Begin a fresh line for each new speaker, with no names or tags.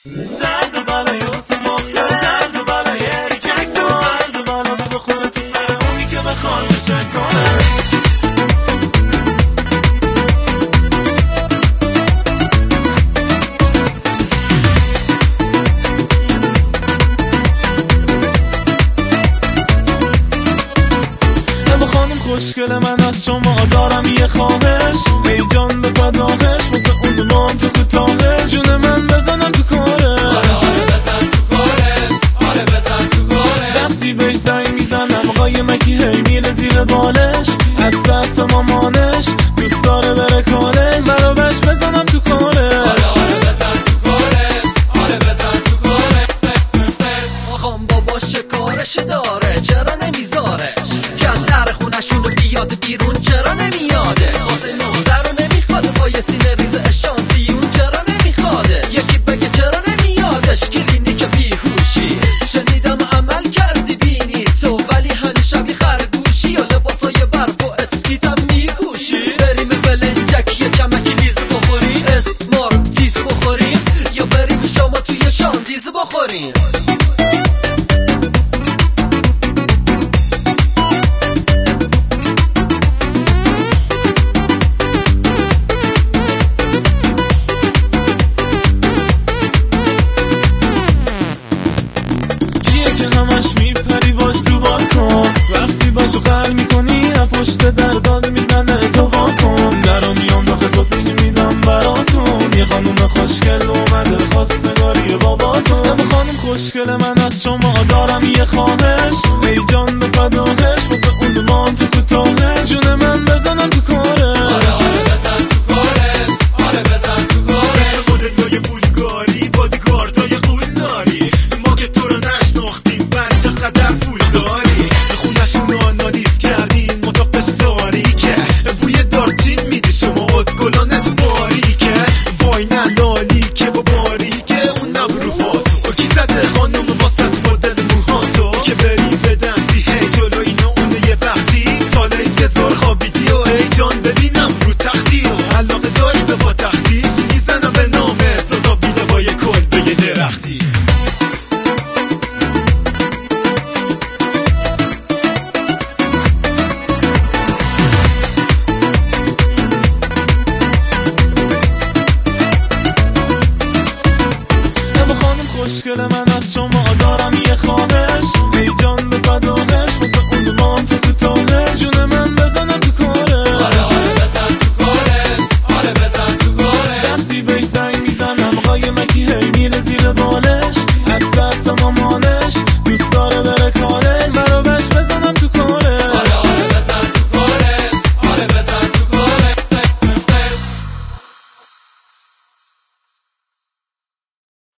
درد بالای اتفاق درد بالای ریکک تو درد بالا بخوره تو سر اونی که بخواد چک کنه. خوشگل من از شما دارم یه خواهش، ای جان به فداهش واسه اون مان تو کوتاهش، جون من بزنم تو کارش. آره بزن تو کارش، آره بزن تو کارش. وقتی بهش زنگ میزنم قایمکی هی میره زیر بالش، از دست مامانش دوست داره بره کارش، برا بهش بزنم تو کارش. آره بزن تو کارش، آره بزن تو کارش.
آخام باباش چه کارش داره، چرا نمیذارش که از در خونشونو بیاد بیرون، چرا نمیاده واسه نوزه رو نمیخواده، با یه سینه ریز اشانتیون چرا نمیخواده، یکی بگه چرا نمیادش، کلینیک بیهوشی شنیدم عمل کردی بینی تو، ولی هنی شبی خرگوشی یا لباسای برف و اسکیتم میپوشی. بریم بلنجک یه کمکی لیز بخوریم، اسمارتیز بخوریم، یا بریم شما توی شاندیز بخوریم.
همش میپری باش تو بالکن، وقتی باشو قل میکنی پشت در داد میزنه تو واکن، درو میام داخل توضیح میدم براتون، یه خانوم خوشگل اومده خواستگاری باباتون. خانوم خوشگل من از شما دارم یه خواهش، ای جان به فداهش واسه اون مان تو کوتاهش، جون من بزنم تو کارش.
آره بزن تو کارش، آره بزن تو کارش.
مثل مدلای بولگاری بادیگاردای قولداری، ما که تو رو نشناختیم بر چقدر پول داری، خونشون آنالیز کردیم مطابقش تاریکه، بوی دارچین میده شما ادگلانت باریکه، وای نلالی که با باریکه اون نبرو تو کی زده خانم واسط مدل موهاتو، که بری بدنسی هی جلو اینا اونه یه وقتی تاله انتظار خوابیدی و ای جان ببینم رو تختی و علاقه داری به با تختی، میزنم به نامه دادا بیله با یه کل به یه درختی. خوشگل من از شما دارم یه خواهش،